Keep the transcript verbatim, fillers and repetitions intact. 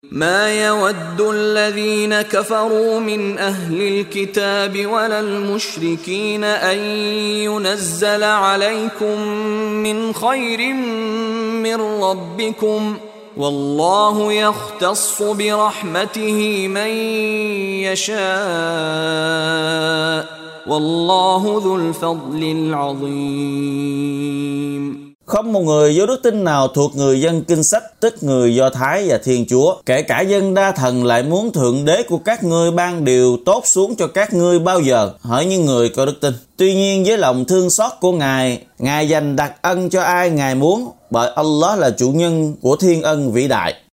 ما يود الذين كفروا من أهل الكتاب ولا المشركين أن ينزل عليكم من خير من ربكم والله يختص برحمته من يشاء والله ذو الفضل العظيم. Không một người vô đức tin nào thuộc người dân kinh sách, tức người Do Thái và Thiên Chúa, kể cả dân đa thần lại muốn Thượng Đế của các ngươi ban điều tốt xuống cho các ngươi bao giờ, hỏi những người có đức tin. Tuy nhiên với lòng thương xót của Ngài, Ngài dành đặc ân cho ai Ngài muốn, bởi Allah là chủ nhân của thiên ân vĩ đại.